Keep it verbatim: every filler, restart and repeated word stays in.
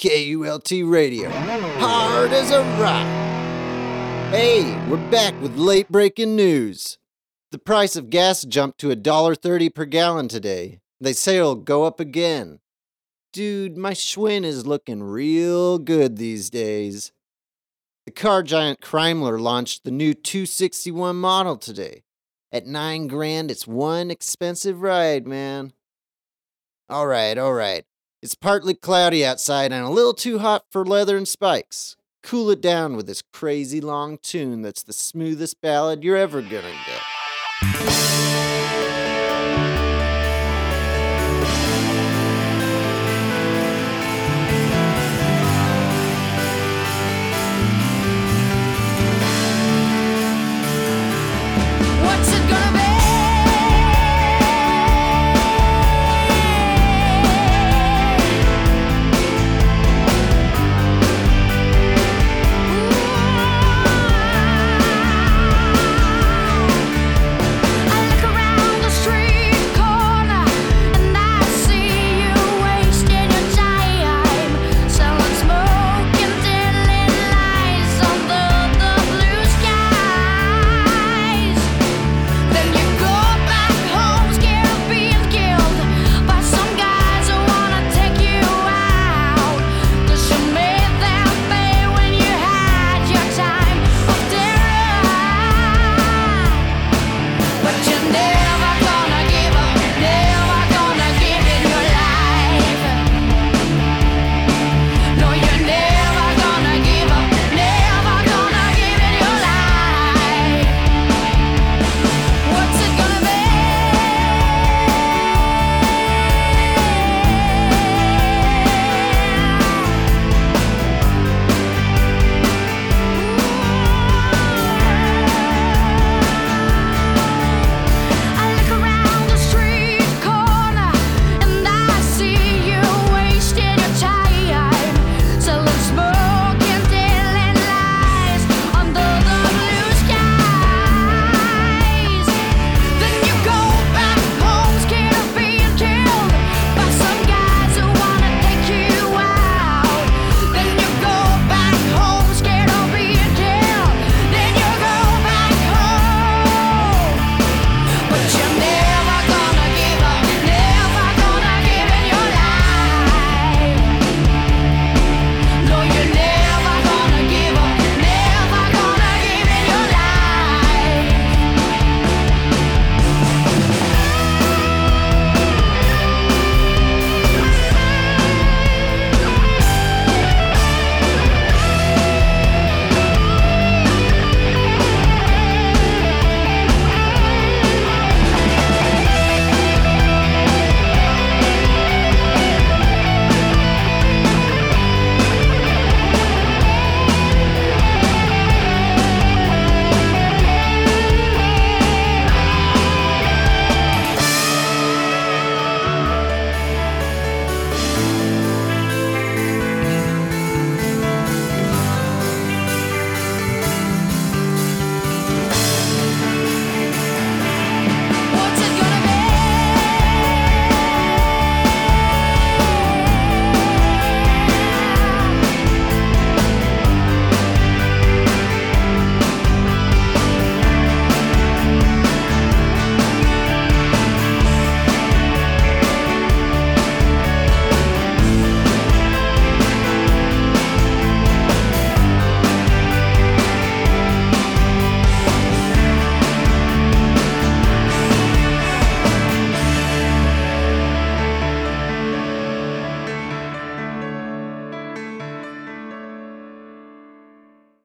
K U L T Radio, hard as a rock. Hey, we're back with late breaking news. The price of gas jumped to one dollar thirty per gallon today. They say it'll go up again. Dude, my Schwinn is looking real good these days. The car giant Chrysler launched the new two sixty-one model today. At nine grand, it's one expensive ride, man. Alright, alright. It's partly cloudy outside and a little too hot for leather and spikes. Cool it down with this crazy long tune that's the smoothest ballad you're ever gonna get.